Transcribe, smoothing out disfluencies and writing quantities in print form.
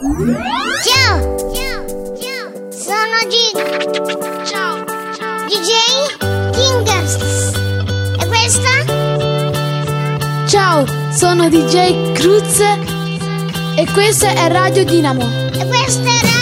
Ciao. Sono Ciao. DJ Kingers. E questa? Ciao, sono DJ Cruz e questa è Radio Dinamo. E questa è